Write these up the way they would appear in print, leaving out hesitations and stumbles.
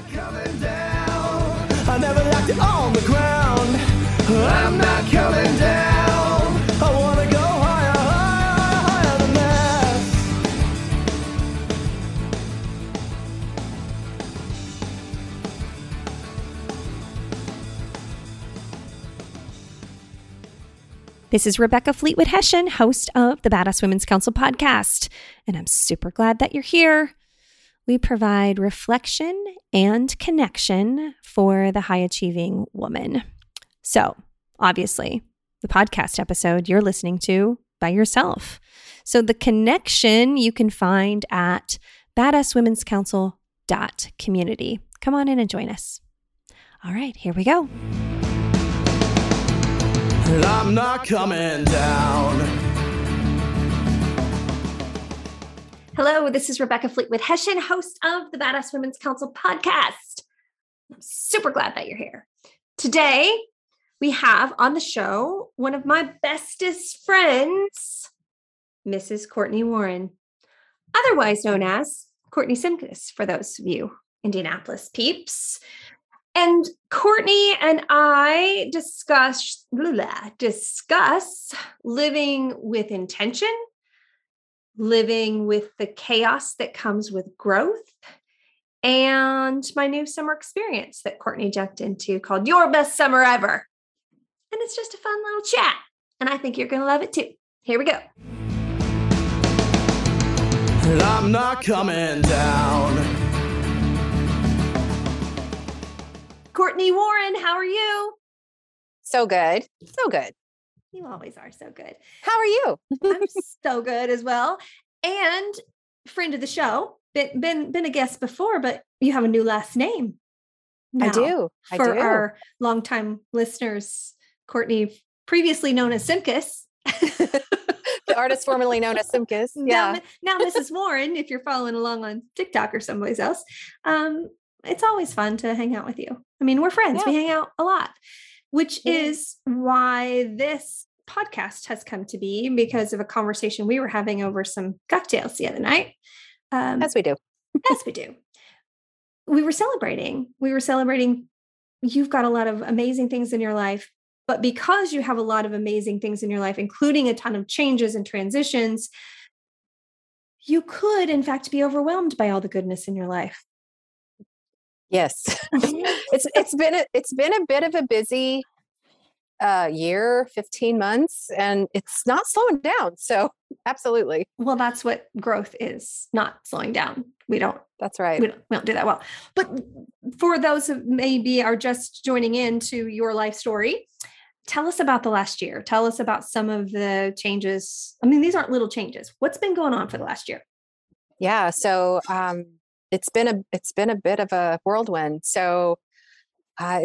coming down. I never liked it on the ground. I'm not coming down. I wanna go higher, higher, higher than that. This is Rebecca Fleetwood Hessian, host of the Badass Women's Council podcast, and I'm super glad that you're here. We provide reflection and connection for the high-achieving woman. So, obviously, the podcast episode you're listening to by yourself. So the connection you can find at badasswomenscouncil.community. Come on in and join us. All right, here we go. And I'm not coming down. Hello, this is Rebecca Fleetwood Hessian, host of the Badass Women's Council podcast. I'm super glad that you're here. Today, we have on the show one of my bestest friends, Mrs. Courtney Warren, otherwise known as Courtney Simkus, for those of you Indianapolis peeps. And Courtney and I discuss living with intention, living with the chaos that comes with growth, and my new summer experience that Courtney jumped into called Your Best Summer Ever. And it's just a fun little chat. And I think you're going to love it too. Here we go. And I'm not coming down. Courtney Warren, how are you? So good. So good. You always are so good. How are you? I'm so good as well. And friend of the show, been a guest before, but you have a new last name now. I do. For our longtime listeners, Courtney, previously known as Simkus. The artist formerly known as Simkus. Yeah. Now Mrs. Warren, if you're following along on TikTok or someplace else. It's always fun to hang out with you. I mean, we're friends. Yeah. We hang out a lot, which is why this podcast has come to be, because of a conversation we were having over some cocktails the other night. As we do. As we do. We were celebrating. You've got a lot of amazing things in your life, but because you have a lot of amazing things in your life, including a ton of changes and transitions, you could, in fact, be overwhelmed by all the goodness in your life. Yes. It's been a bit of a busy year, 15 months, and it's not slowing down. So absolutely. Well, that's what growth is, not slowing down. That's right. We don't do that well. But for those who maybe are just joining into your life story, tell us about the last year. Tell us about some of the changes. I mean, these aren't little changes. What's been going on for the last year? Yeah. So, it's been a bit of a whirlwind. So, I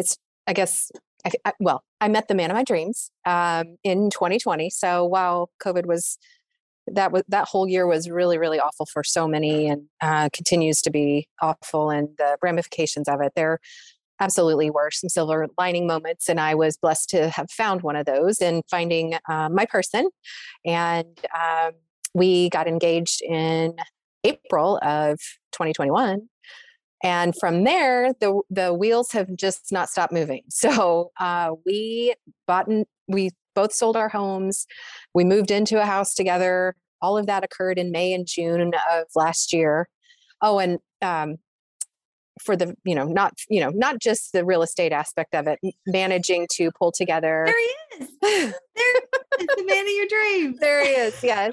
met the man of my dreams, in 2020. So while COVID that whole year was really, really awful for so many, and, continues to be awful, and the ramifications of it, there absolutely were some silver lining moments. And I was blessed to have found one of those in finding, my person. And, we got engaged in April of 2021. And from there, the wheels have just not stopped moving. So we both sold our homes. We moved into a house together. All of that occurred in May and June of last year. Oh, and for the, not just the real estate aspect of it, managing to pull together. There he is. There is the man of your dreams. There he is. Yes.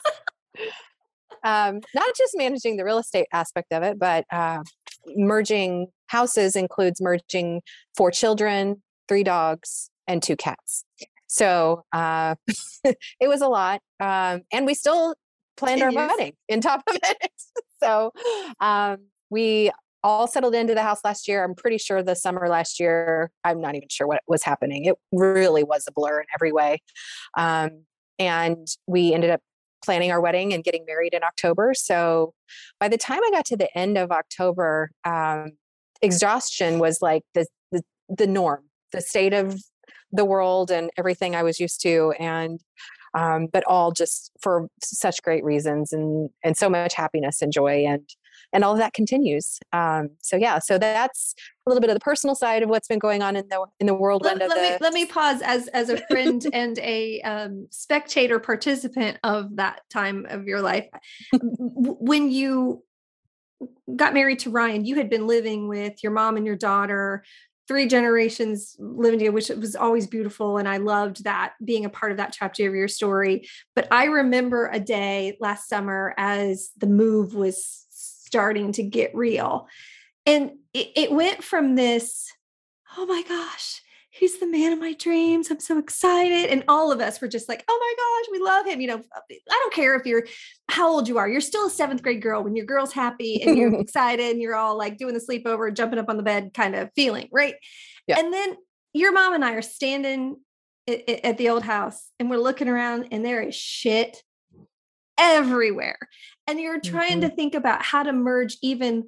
Not just managing the real estate aspect of it, but merging houses includes merging 4 children, 3 dogs, and 2 cats. So it was a lot. And we still planned our wedding on top of it. So we all settled into the house last year. I'm pretty sure the summer last year, I'm not even sure what was happening. It really was a blur in every way. And we ended up planning our wedding and getting married in October. So by the time I got to the end of October, exhaustion was like the norm, the state of the world and everything I was used to. And, but all just for such great reasons and so much happiness and joy. And and all of that continues. So that's a little bit of the personal side of what's been going on in the whirlwind Let me pause as a friend and a spectator participant of that time of your life. When you got married to Ryan, you had been living with your mom and your daughter, 3 generations living together, which was always beautiful. And I loved that, being a part of that chapter of your story. But I remember a day last summer as the move was starting to get real. And it went from this, oh my gosh, he's the man of my dreams. I'm so excited. And all of us were just like, oh my gosh, we love him. I don't care how old you are. You're still a 7th grade girl when your girl's happy and you're excited and you're all like doing the sleepover, jumping up on the bed kind of feeling, right? Yeah. And then your mom and I are standing at the old house and we're looking around and there is shit everywhere. And you're trying to think about how to merge even.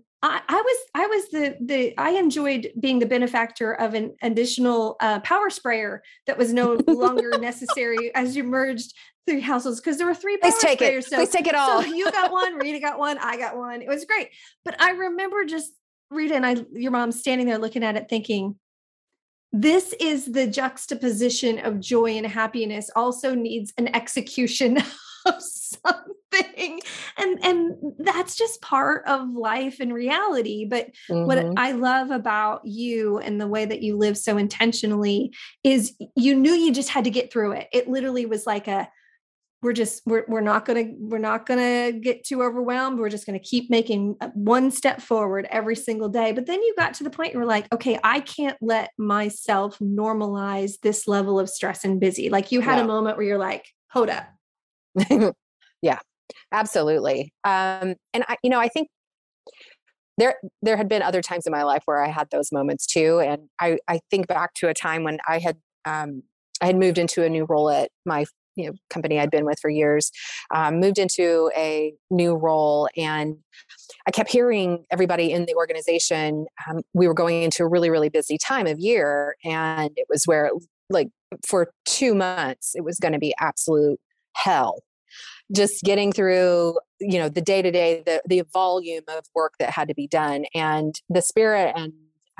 I enjoyed being the benefactor of an additional power sprayer that was no longer necessary as you merged 3 households, because there were 3 power sprayers. Please take it all. So you got one, Rita got one, I got one. It was great. But I remember just Rita and your mom standing there looking at it thinking, this is the juxtaposition of joy and happiness also needs an execution of something. And that's just part of life and reality. But what I love about you and the way that you live so intentionally is you knew you just had to get through it. It literally was like we're not going to get too overwhelmed. We're just going to keep making one step forward every single day. But then you got to the point where like, okay, I can't let myself normalize this level of stress and busy. Like you had a moment where you're like, hold up. Yeah, absolutely. And I think there had been other times in my life where I had those moments too. And I think back to a time when I had moved into a new role at my company I'd been with for years, moved into a new role. And I kept hearing everybody in the organization, we were going into a really, really busy time of year. And it was where like for 2 months, it was going to be absolute hell. Just getting through, the day-to-day, the volume of work that had to be done, and the spirit and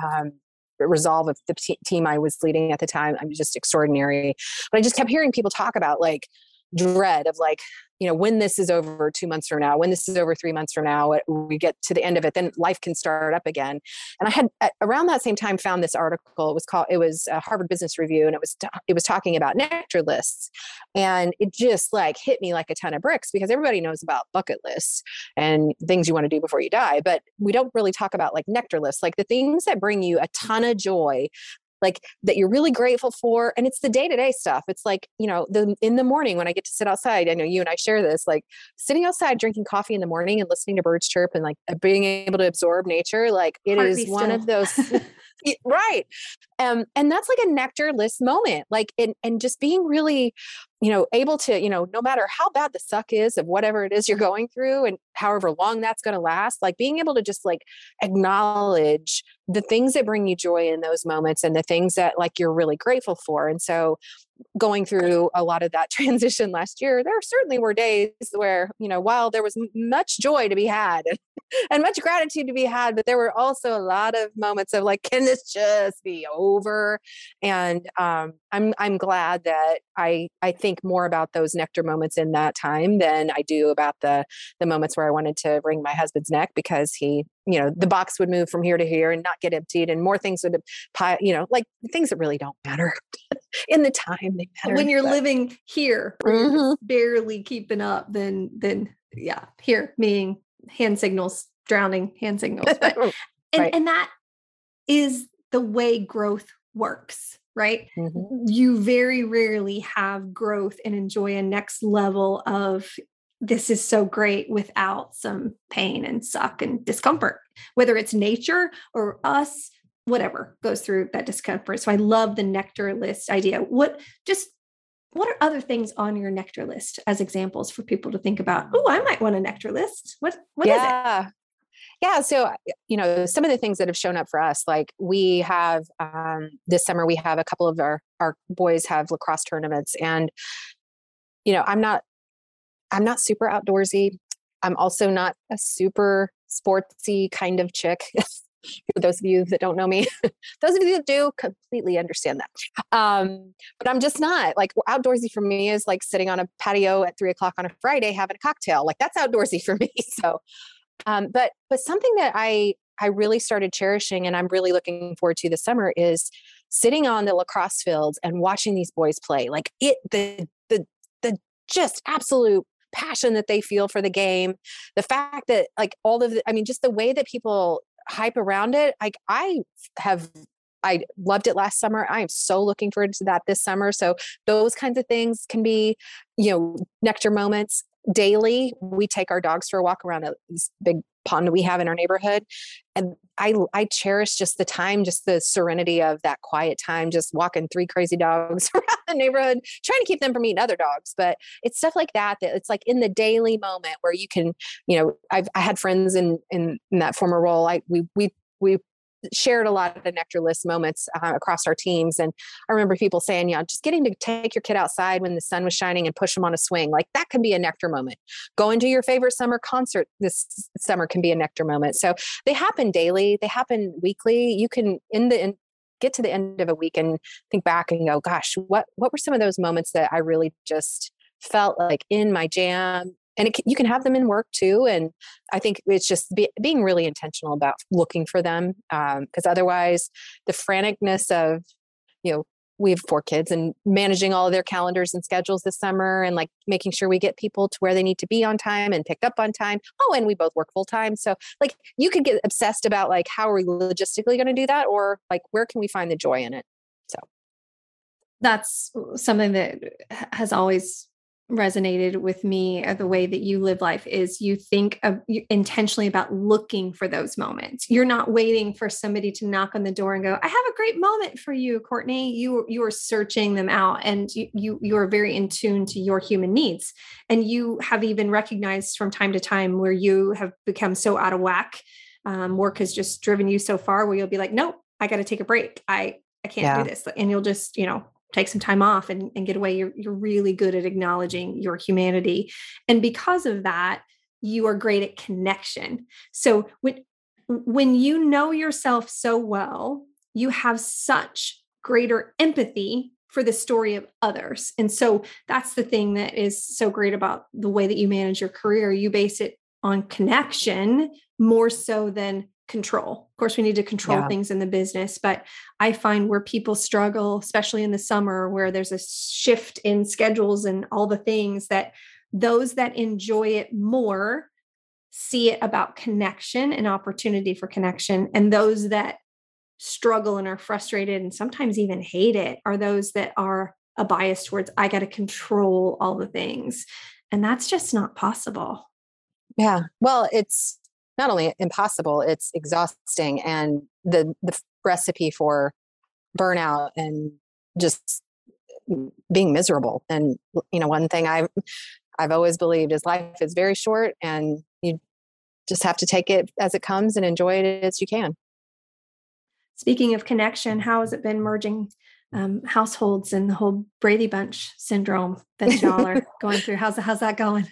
resolve of the team I was leading at the time. I'm just extraordinary. But I just kept hearing people talk about like dread of like, when this is over 2 months from now, when this is over 3 months from now, we get to the end of it, then life can start up again. And I had around that same time found this article. It was a Harvard Business Review, and it was talking about nectar lists. And it just like hit me like a ton of bricks, because everybody knows about bucket lists and things you want to do before you die, but we don't really talk about like nectar lists, like the things that bring you a ton of joy, like that you're really grateful for. And it's the day-to-day stuff. It's like, in the morning when I get to sit outside, I know you and I share this, like sitting outside, drinking coffee in the morning and listening to birds chirp and like being able to absorb nature. Like it is one of those, right. And that's like a nectar list moment, like, and just being really, able to, no matter how bad the suck is of whatever it is you're going through and however long that's going to last, like being able to just like acknowledge the things that bring you joy in those moments and the things that like you're really grateful for. And so going through a lot of that transition last year, there certainly were days where, while there was much joy to be had and much gratitude to be had, but there were also a lot of moments of like, can this just be over? And I'm glad that I think more about those nectar moments in that time than I do about the moments where I wanted to wring my husband's neck because he, the box would move from here to here and not get emptied, and more things would pile, like things that really don't matter in the time they matter. When you're living here, you're barely keeping up, then yeah, here meaning hand signals, drowning hand signals. But, and that is the way growth works, right? You very rarely have growth and enjoy a next level of this is so great without some pain and suck and discomfort, whether it's nature or us, whatever goes through that discomfort. So I love the nectar list idea. What are other things on your nectar list as examples for people to think about? Oh, I might want a nectar list. What is it? Yeah. So, some of the things that have shown up for us, like we have, this summer, we have a couple of our boys have lacrosse tournaments, and, I'm not super outdoorsy. I'm also not a super sportsy kind of chick. For those of you that don't know me, those of you that do completely understand that. But I'm just not like outdoorsy for me is like sitting on a patio at 3:00 on a Friday, having a cocktail. Like that's outdoorsy for me. So, but something that I really started cherishing and I'm really looking forward to this summer is sitting on the lacrosse fields and watching these boys play. Like the just absolute passion that they feel for the game. The fact that like just the way that people hype around it. Like I loved it last summer. I am so looking forward to that this summer. So those kinds of things can be, nectar moments. Daily, we take our dogs for a walk around this big pond we have in our neighborhood. And I cherish just the time, just the serenity of that quiet time, just walking 3 crazy dogs around the neighborhood, trying to keep them from eating other dogs. But it's stuff like that it's like in the daily moment where you can, I had friends in that former role. We shared a lot of the Nectarless moments across our teams. And I remember people saying, just getting to take your kid outside when the sun was shining and push them on a swing, like that can be a nectar moment. Going to your favorite summer concert this summer can be a nectar moment. So they happen daily. They happen weekly. You can get to the end of a week and think back and go, gosh, what were some of those moments that I really just felt like in my jam? And you can have them in work too. And I think it's just being really intentional about looking for them. Because otherwise the franticness of, we have 4 kids and managing all of their calendars and schedules this summer and like making sure we get people to where they need to be on time and picked up on time. Oh, and we both work full time. So like you could get obsessed about like, how are we logistically going to do that? Or like, where can we find the joy in it? So that's something that has always resonated with me. The way that you live life is you think intentionally about looking for those moments. You're not waiting for somebody to knock on the door and go, I have a great moment for you, Courtney. You are searching them out, and you are very in tune to your human needs. And you have even recognized from time to time where you have become so out of whack. Work has just driven you so far where you'll be like, nope, I got to take a break. I can't do this. And you'll just, take some time off and get away. You're really good at acknowledging your humanity. And because of that, you are great at connection. So when you know yourself so well, you have such greater empathy for the story of others. And so that's the thing that is so great about the way that you manage your career. You base it on connection more so than control. Of course, we need to control things in the business, but I find where people struggle, especially in the summer, where there's a shift in schedules and all the things, that those that enjoy it more see it about connection and opportunity for connection. And those that struggle and are frustrated and sometimes even hate it are those that are a bias towards, I got to control all the things. And that's just not possible. Yeah. Well, it's not only impossible, it's exhausting, and the recipe for burnout and just being miserable. And, one thing I've always believed is life is very short, and you just have to take it as it comes and enjoy it as you can. Speaking of connection, how has it been merging households and the whole Brady Bunch syndrome that y'all are going through? How's that going?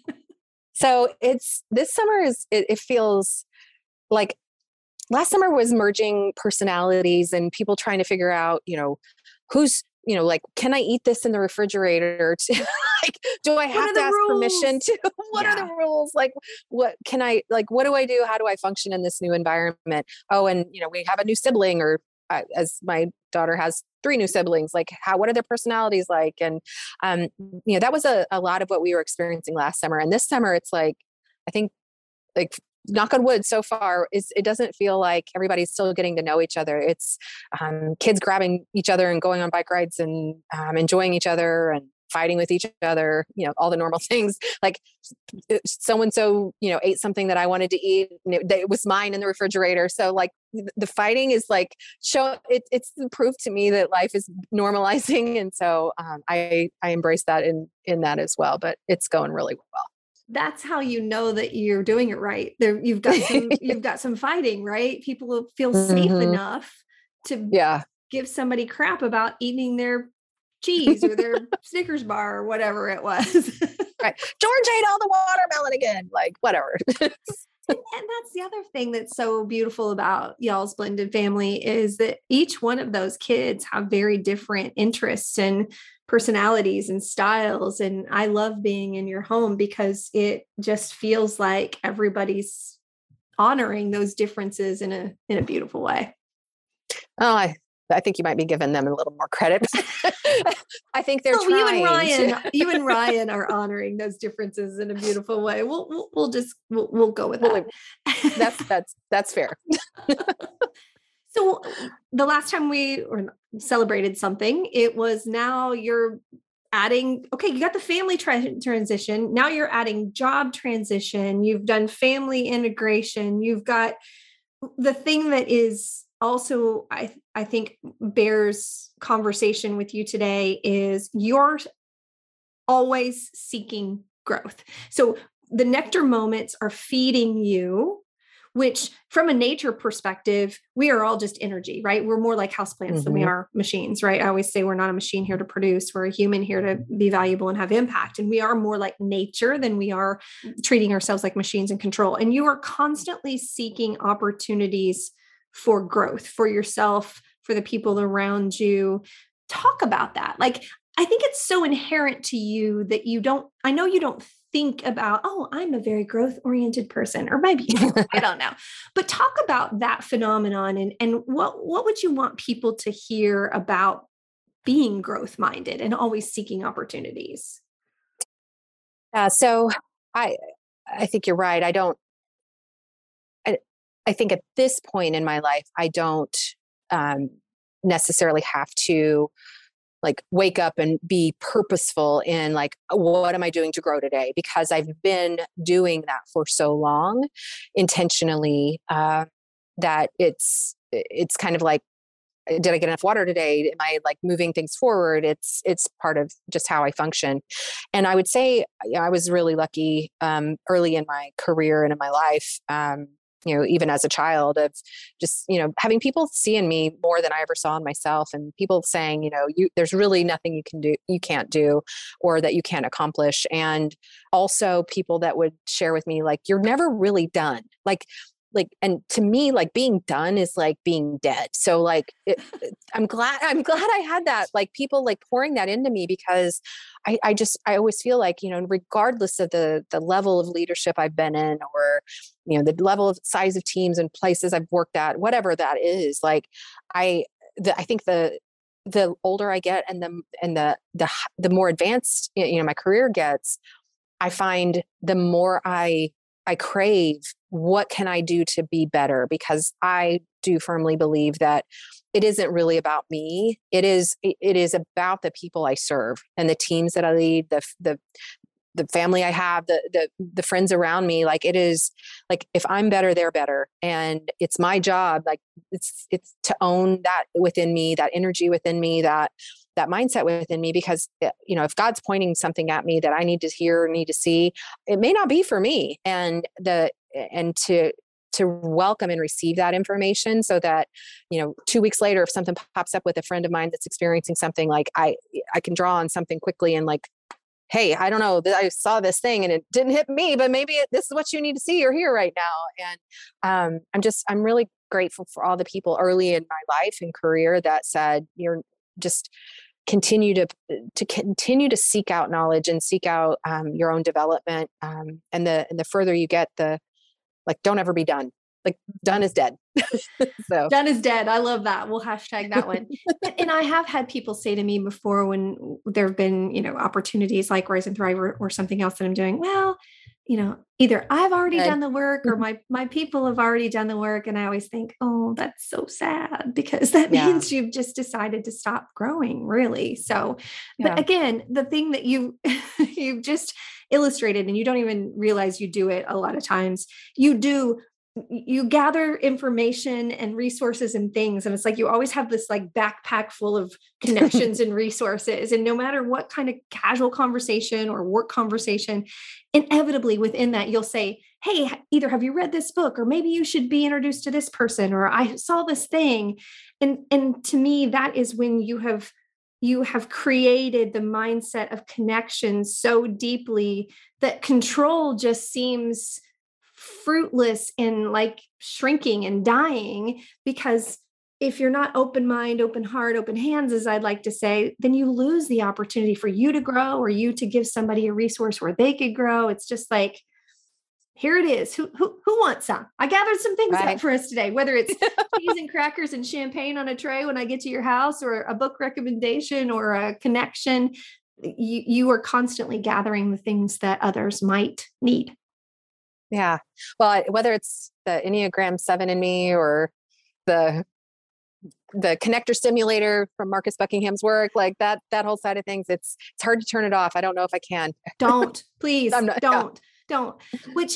So this summer it feels like last summer was merging personalities and people trying to figure out, who's, like, can I eat this in the refrigerator? Like, do I have to ask permission to, what are the rules? Like, what can I, like, what do I do? How do I function in this new environment? Oh, and, we have a new sibling, or as my daughter has 3 new siblings, like what are their personalities like? And, that was a lot of what we were experiencing last summer. And this summer, it's like, I think, like, knock on wood, so far, it doesn't feel like everybody's still getting to know each other. It's kids grabbing each other and going on bike rides and enjoying each other and fighting with each other, all the normal things. Like so-and-so, ate something that I wanted to eat, and it was mine in the refrigerator. So like the fighting is like, it's proof to me that life is normalizing. And so I embrace that in that as well, but it's going really well. That's how you know that you're doing it right. There, you've got some fighting, right? People will feel safe enough to give somebody crap about eating their cheese or their Snickers bar or whatever it was. Right. George ate all the watermelon again, like whatever. And that's the other thing that's so beautiful about y'all's blended family is that each one of those kids have very different interests and personalities and styles. And I love being in your home because it just feels like everybody's honoring those differences in a beautiful way. Oh, I think you might be giving them a little more credit. I think they're trying. You and Ryan are honoring those differences in a beautiful way. We'll go with that. That's fair. So the last time we celebrated something, it was now you're adding, okay, you got the family transition. Now you're adding job transition. You've done family integration. You've got the thing that is also, I think bears conversation with you today is you're always seeking growth. So the nectar moments are feeding you, which from a nature perspective, we are all just energy, right? We're more like houseplants than we are machines, right? I always say we're not a machine here to produce. We're a human here to be valuable and have impact. And we are more like nature than we are treating ourselves like machines and control. And you are constantly seeking opportunities for growth for yourself, for the people around you. Talk about that. Like, I think it's so inherent to you that I know you don't think about, oh, I'm a very growth oriented person, or maybe I don't know, but talk about that phenomenon and what would you want people to hear about being growth minded and always seeking opportunities? So I think you're right. I think at this point in my life, I don't necessarily have to like wake up and be purposeful in like, what am I doing to grow today? Because I've been doing that for so long intentionally that it's kind of like, did I get enough water today? Am I like moving things forward? It's part of just how I function. And I would say I was really lucky early in my career and in my life, even as a child, of just, having people see in me more than I ever saw in myself, and people saying, there's really nothing you can't do, or that you can't accomplish. And also people that would share with me, like, you're never really done. And to me, like, being done is like being dead. So like, I'm glad I had that, like, people like pouring that into me, because I always feel like, regardless of the level of leadership I've been in, or, the level of size of teams and places I've worked at, whatever that is, like, I think the older I get and the more advanced, my career gets, I find the more I crave, what can I do to be better? Because I do firmly believe that it isn't really about me. It is about the people I serve and the teams that I lead, the family I have, the friends around me. Like, it is like, if I'm better, they're better. And it's my job. Like, it's to own that within me, that energy within me, that mindset within me, because, if God's pointing something at me that I need to hear, need to see, it may not be for me. And to welcome and receive that information, so that, 2 weeks later, if something pops up with a friend of mine that's experiencing something, like I can draw on something quickly and like, hey, I don't know, I saw this thing and it didn't hit me, but maybe this is what you need to see or hear right now. And I'm really grateful for all the people early in my life and career that said, you're just continue to seek out knowledge and seek out your own development. And the further you get, don't ever be done. Like, done is dead. So done is dead. I love that. We'll hashtag that one. And I have had people say to me before, when there've been, opportunities like Rise and Thrive or something else that I'm doing, well, either I've already done the work, or my people have already done the work. And I always think, oh, that's so sad, because that means you've just decided to stop growing, really. So, but again, the thing that you've just illustrated, and you don't even realize you do it a lot of times, you gather information and resources and things. And it's like, you always have this like backpack full of connections and resources. And no matter what kind of casual conversation or work conversation, inevitably within that, you'll say, hey, either have you read this book, or maybe you should be introduced to this person, or I saw this thing. And to me, that is when you have you have created the mindset of connection so deeply that control just seems fruitless and like shrinking and dying, because if you're not open mind, open heart, open hands, as I'd like to say, then you lose the opportunity for you to grow or you to give somebody a resource where they could grow. It's just like, here it is. Who wants some? I gathered some things up for us today, whether it's cheese and crackers and champagne on a tray when I get to your house, or a book recommendation or a connection. You are constantly gathering the things that others might need. Yeah. Well, whether it's the Enneagram 7 in me or the connector simulator from Marcus Buckingham's work, like that whole side of things, it's hard to turn it off. I don't know if I can. Don't, please don't. Which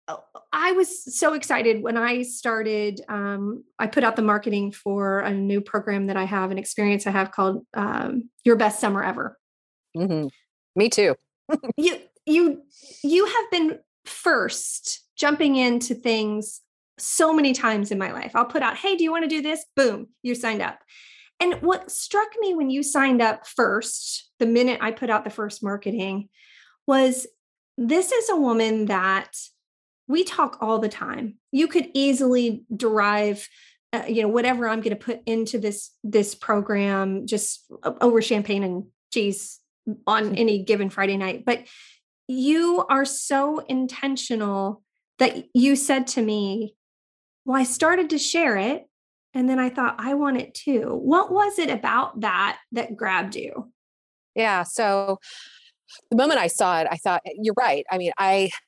I was so excited when I started. I put out the marketing for a new program that I have, an experience I have called Your Best Summer Ever. Mm-hmm. Me too. You have been first jumping into things so many times in my life. I'll put out, hey, do you want to do this? Boom, you signed up. And what struck me when you signed up first, the minute I put out the first marketing, was this is a woman that we talk all the time. You could easily derive, whatever I'm going to put into this program just over champagne and cheese on any given Friday night. But you are so intentional that you said to me, well, I started to share it, and then I thought, I want it too. What was it about that grabbed you? Yeah. So the moment I saw it, I thought, you're right. I mean,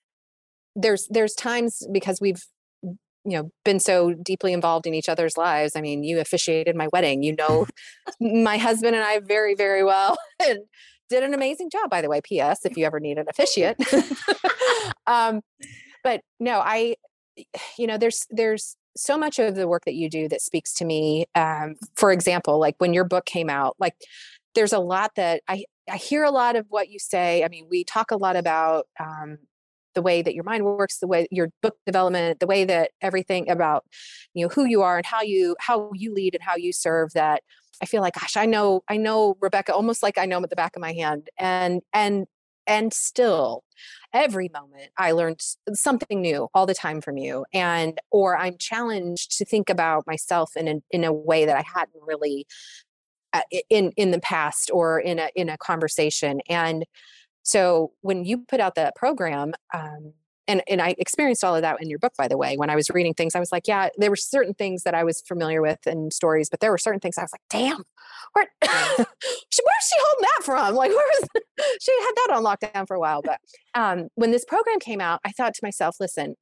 there's times, because we've, been so deeply involved in each other's lives. I mean, you officiated my wedding, my husband and I very, very well, and did an amazing job, by the way. P.S. If you ever need an officiate. But no, there's so much of the work that you do that speaks to me. For example, like when your book came out, like there's a lot that I hear a lot of what you say. I mean, we talk a lot about the way that your mind works, the way your book development, the way that everything about, who you are and how you lead and how you serve, that I feel like, gosh, I know Rebecca almost like I know him at the back of my hand. And still every moment I learned something new all the time from you, or I'm challenged to think about myself in a way that I hadn't really in the past, or in a conversation. And so when you put out that program, and I experienced all of that in your book, by the way, when I was reading things, I was like, yeah, there were certain things that I was familiar with and stories, but there were certain things I was like, damn, where's she holding that from? Like, she had that on lockdown for a while. But when this program came out, I thought to myself, listen,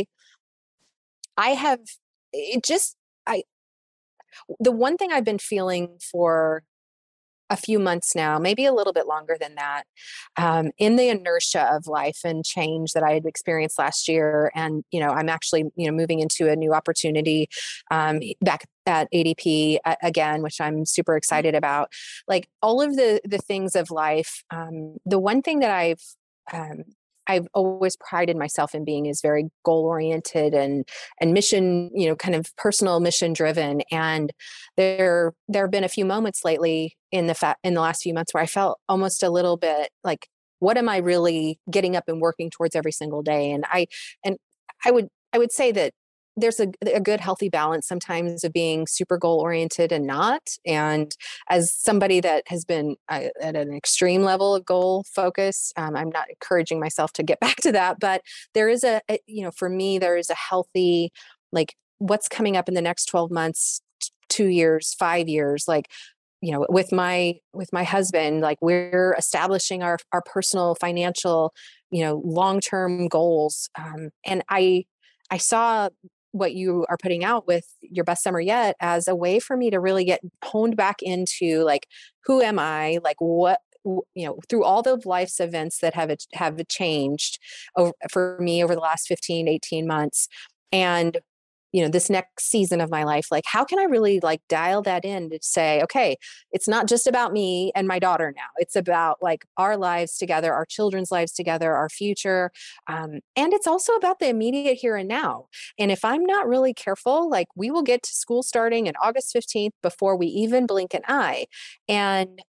the one thing I've been feeling for a few months now, maybe a little bit longer than that, in the inertia of life and change that I had experienced last year. And, I'm actually, moving into a new opportunity back at ADP again, which I'm super excited about. Like all of the things of life, the one thing that I've always prided myself in being is very goal-oriented and mission, kind of personal mission driven. And there have been a few moments lately in the last few months where I felt almost a little bit like, what am I really getting up and working towards every single day? And I would say that there's a good healthy balance sometimes of being super goal oriented and not. And as somebody that has been at an extreme level of goal focus, I'm not encouraging myself to get back to that, but there is for me, there is a healthy, like what's coming up in the next 12 months, 2 years, 5 years, like, with my husband, like we're establishing our personal financial, long-term goals. And I saw what you are putting out with Your Best Summer Yet as a way for me to really get honed back into like, who am I? Like what, through all the life's events that have changed for me over the last 15, 18 months. And, this next season of my life, like, how can I really like dial that in to say, okay, it's not just about me and my daughter now. It's about like our lives together, our children's lives together, our future. And it's also about the immediate here and now. And if I'm not really careful, like we will get to school starting in August 15th before we even blink an eye. And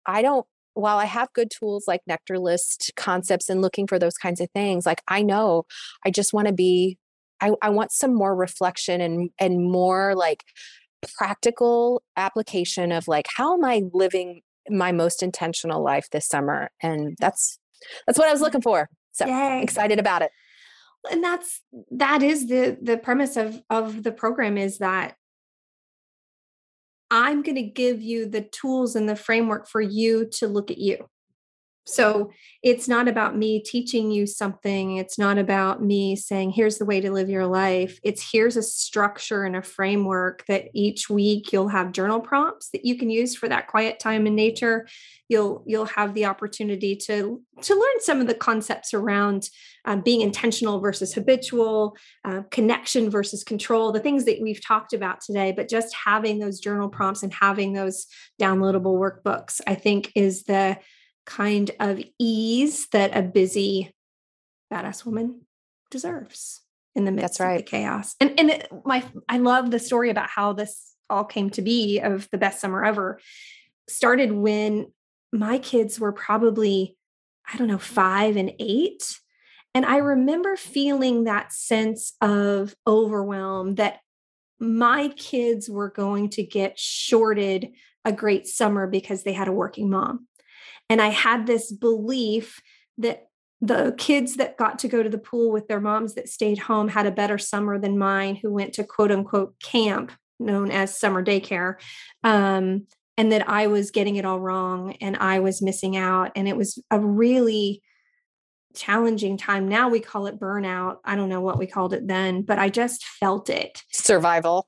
while I have good tools like Nectar List concepts and looking for those kinds of things, like I know I just want to I want some more reflection and more like practical application of like, how am I living my most intentional life this summer? And that's what I was looking for. So Yay. Excited about it. And that is the premise of the program, is that I'm going to give you the tools and the framework for you to look at you. So it's not about me teaching you something. It's not about me saying, here's the way to live your life. It's here's a structure and a framework that each week you'll have journal prompts that you can use for that quiet time in nature. You'll have the opportunity to learn some of the concepts around being intentional versus habitual, connection versus control, the things that we've talked about today. But just having those journal prompts and having those downloadable workbooks, I think, is the kind of ease that a busy badass woman deserves in the midst of the chaos. And I love the story about how this all came to be, of the best summer ever. Started when my kids were probably, 5 and 8. And I remember feeling that sense of overwhelm that my kids were going to get shorted a great summer because they had a working mom. And I had this belief that the kids that got to go to the pool with their moms that stayed home had a better summer than mine, who went to quote unquote camp, known as summer daycare. And that I was getting it all wrong and I was missing out. And it was a really challenging time. Now we call it burnout. I don't know what we called it then, but I just felt it. Survival.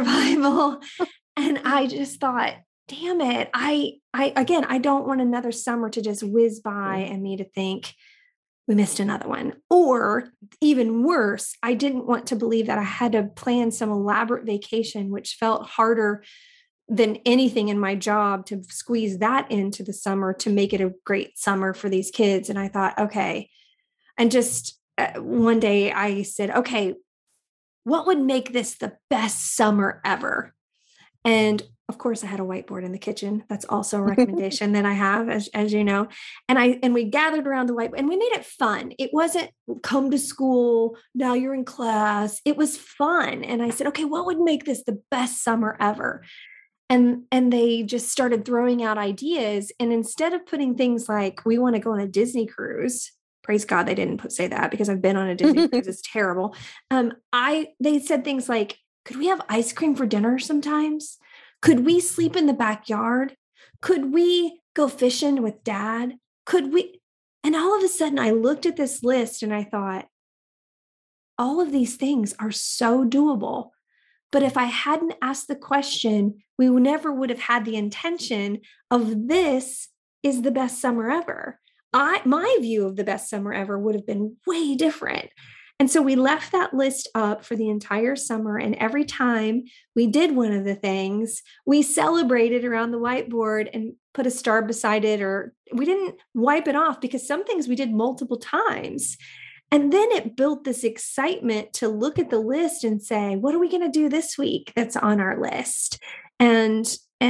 And I just thought, damn it. I don't want another summer to just whiz by and me to think we missed another one. Or even worse, I didn't want to believe that I had to plan some elaborate vacation, which felt harder than anything in my job, to squeeze that into the summer to make it a great summer for these kids. And I thought, okay. And just one day I said, okay, what would make this the best summer ever? And of course, I had a whiteboard in the kitchen. That's also a recommendation that I have, as you know. And we gathered around the whiteboard and we made it fun. It wasn't come to school, now you're in class. It was fun. And I said, okay, what would make this the best summer ever? And they just started throwing out ideas. And instead of putting things like, we want to go on a Disney cruise, praise God, they didn't say that, because I've been on a Disney cruise. It's terrible. They said things like, could we have ice cream for dinner sometimes? Could we sleep in the backyard? Could we go fishing with Dad? Could we? And all of a sudden I looked at this list and I thought, all of these things are so doable. But if I hadn't asked the question, we never would have had the intention of this is the best summer ever. My view of the best summer ever would have been way different. And so we left that list up for the entire summer. And every time we did one of the things, we celebrated around the whiteboard and put a star beside it, or we didn't wipe it off, because some things we did multiple times. And then it built this excitement to look at the list and say, what are we going to do this week that's on our list? And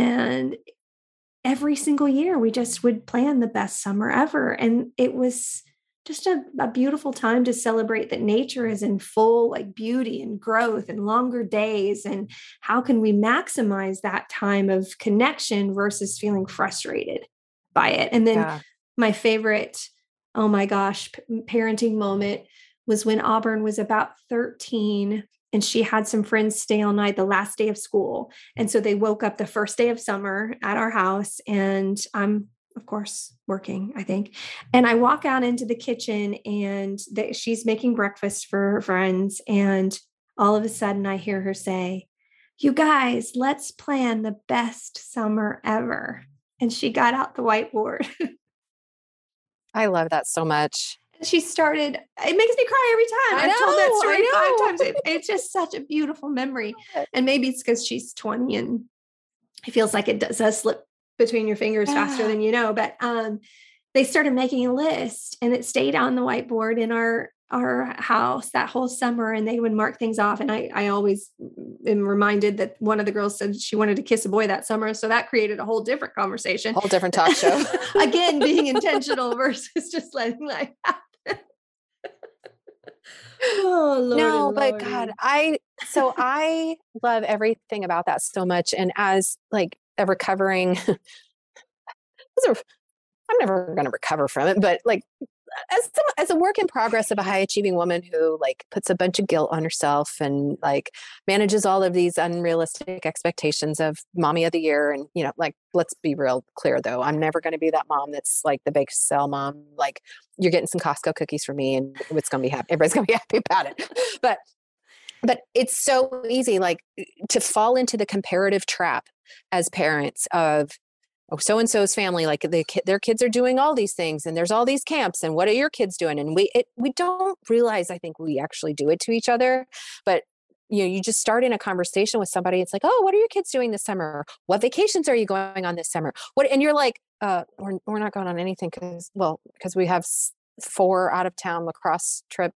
every single year we just would plan the best summer ever. And it was just a beautiful time to celebrate that nature is in full like beauty and growth and longer days. And how can we maximize that time of connection versus feeling frustrated by it? And then my favorite, oh my gosh, parenting moment was when Auburn was about 13 and she had some friends stay all night the last day of school. And so they woke up the first day of summer at our house, and I'm, of course, working, I think. And I walk out into the kitchen and she's making breakfast for her friends. And all of a sudden I hear her say, you guys, let's plan the best summer ever. And she got out the whiteboard. I love that so much. She started, it makes me cry every time. I've told that story 5 times. It's just such a beautiful memory. And maybe it's because she's 20 and it feels like it does slip between your fingers faster than you know. But they started making a list and it stayed on the whiteboard in our our house that whole summer, and they would mark things off. And I always am reminded that one of the girls said she wanted to kiss a boy that summer. So that created a whole different conversation. Whole different talk show. Again, being intentional versus just letting life happen. Oh, Lord. No, but God, I love everything about that so much. And as like a recovering, I'm never going to recover from it, but like as a work in progress of a high achieving woman who like puts a bunch of guilt on herself and like manages all of these unrealistic expectations of mommy of the year. And, you know, like, let's be real clear though. I'm never going to be that mom that's like the bake sale mom. Like you're getting some Costco cookies from me and it's going to be happy. Everybody's going to be happy about it. But it's so easy, like to fall into the comparative trap as parents of, oh, so-and-so's family, like their kids are doing all these things and there's all these camps and what are your kids doing? And we don't realize, I think we actually do it to each other, but you know, you just start in a conversation with somebody. It's like, oh, what are your kids doing this summer? What vacations are you going on this summer? And you're like, we're not going on anything because we have 4 out of town lacrosse trip.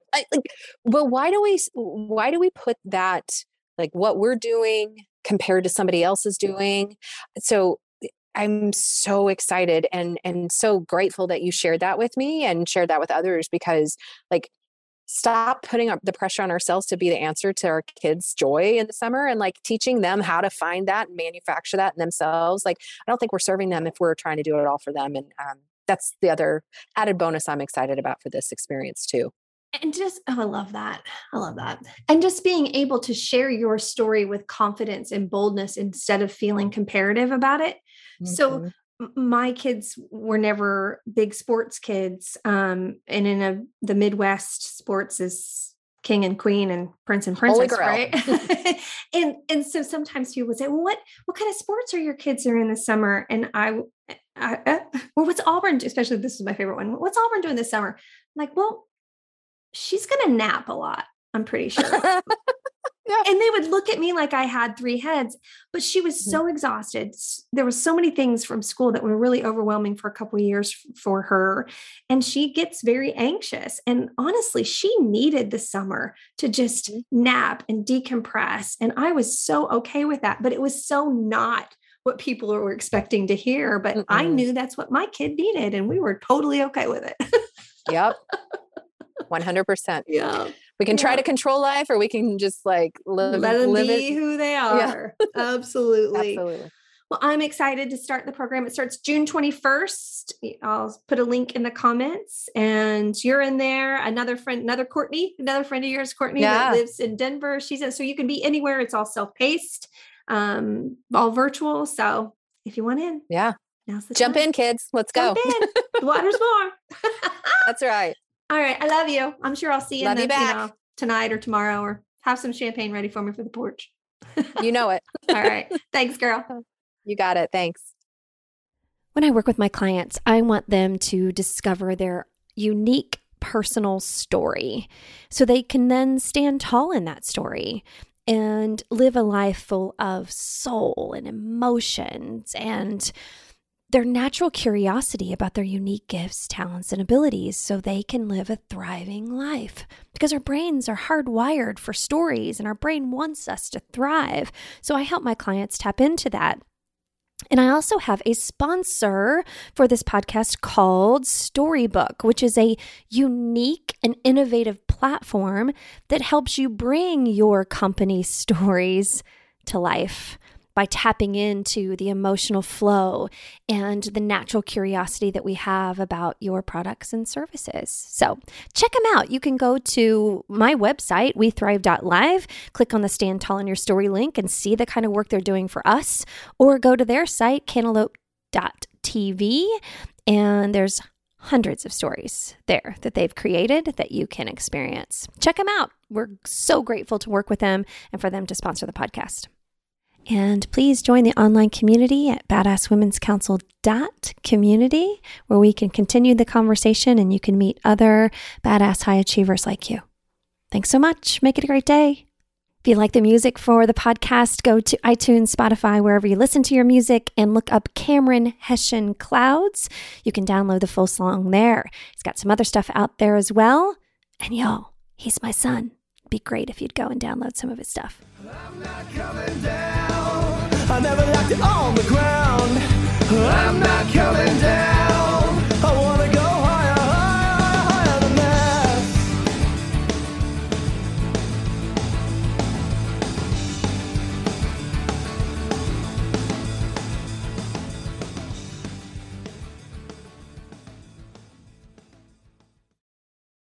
Why do we put that, like what we're doing compared to somebody else's doing? So I'm so excited and so grateful that you shared that with me and shared that with others, because like, stop putting up the pressure on ourselves to be the answer to our kids' joy in the summer, and like teaching them how to find that and manufacture that in themselves. Like, I don't think we're serving them if we're trying to do it all for them. And that's the other added bonus I'm excited about for this experience too. And just, I love that. I love that. And just being able to share your story with confidence and boldness instead of feeling comparative about it. Mm-hmm. So my kids were never big sports kids. And in the Midwest, sports is king and queen and prince and princess, right? and so sometimes people would say, well, what kind of sports are your kids doing in the summer? And well, what's Auburn, especially this is my favorite one. What's Auburn doing this summer? I'm like, well, she's going to nap a lot, I'm pretty sure. Yeah. And they would look at me like I had 3 heads, but she was so exhausted. There were so many things from school that were really overwhelming for a couple of years for her. And she gets very anxious. And honestly, she needed the summer to just nap and decompress. And I was so okay with that, but it was so not what people were expecting to hear. But I knew that's what my kid needed. And we were totally okay with it. Yep. 100%. Yeah. We can try to control life, or we can just like let them be who they are. Yeah. Absolutely. Well, I'm excited to start the program. It starts June 21st. I'll put a link in the comments, and you're in there. Another friend of yours, Courtney, that lives in Denver. She's in, so you can be anywhere. It's all self-paced, all virtual. So if you want in, now's the jump time. In, kids. Let's go. Jump in. The water's warm. That's right. All right. I love you. I'm sure I'll see you, tonight or tomorrow, or have some champagne ready for me for the porch. You know it. All right. Thanks, girl. You got it. Thanks. When I work with my clients, I want them to discover their unique personal story so they can then stand tall in that story and live a life full of soul and emotions and their natural curiosity about their unique gifts, talents, and abilities so they can live a thriving life. Because our brains are hardwired for stories and our brain wants us to thrive. So I help my clients tap into that. And I also have a sponsor for this podcast called Storybook, which is a unique and innovative platform that helps you bring your company's stories to life by tapping into the emotional flow and the natural curiosity that we have about your products and services. So check them out. You can go to my website, wethrive.live, click on the Stand Tall in Your Story link and see the kind of work they're doing for us, or go to their site, cantaloupe.tv, and there's hundreds of stories there that they've created that you can experience. Check them out. We're so grateful to work with them and for them to sponsor the podcast. And please join the online community at badasswomen'scouncil.community, where we can continue the conversation and you can meet other badass high achievers like you. Thanks so much. Make it a great day. If you like the music for the podcast, go to iTunes, Spotify, wherever you listen to your music, and look up Cameron Hession Clouds. You can download the full song there. He's got some other stuff out there as well. And y'all, he's my son. It'd be great if you'd go and download some of his stuff. I'm not coming down. I never left it on the ground. I'm not coming down.